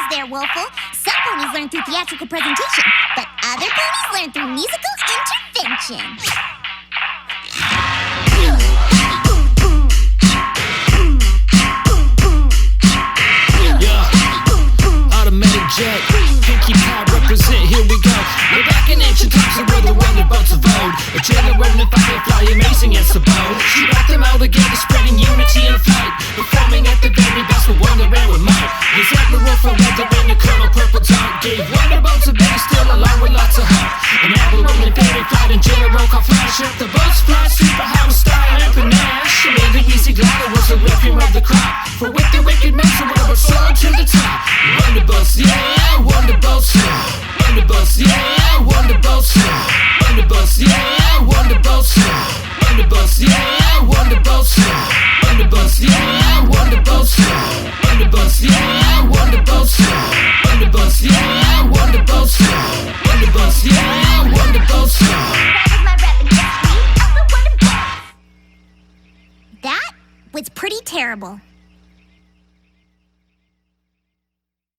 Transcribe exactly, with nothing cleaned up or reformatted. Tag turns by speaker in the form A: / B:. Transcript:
A: there, Woeful. Some ponies learn through theatrical presentation, but other ponies learn through musical intervention.
B: Yeah, automatic jet, Pinkie Pie represent, here we go. We're back in ancient times and we're the wonderbolts of old. A generating firefly, amazing as a bow. She brought them all together, spreading unity and flight. Performing at the very best with wonder and with might. His admiral for weather and the colonel purple dark gave wonderbolts a baby still along with lots of heart. An admiral and fairy flight and general called Flash. Up the boats fly super high with style and panache. And then the easy glider was the requiem of the crop. For with the wicked man, so we'll soar to the top. Wonderbolts, yeah, wonderbolts, yeah. Wonderbolts, yeah, wonderbolts, yeah. Wonderbolts, yeah, wonderbolts, yeah. Wonderbolts, yeah, wonderbolts, yeah. Wonderbolts, yeah, wonderbolts, yeah. Wonderbolts, yeah, wonderbolts, yeah. Wonderbolts, yeah, wonderbolts, yeah. Wonderbolts, yeah, wonderbolts, yeah.
A: That was my rapping destiny of the Wonderbolts. That was pretty terrible.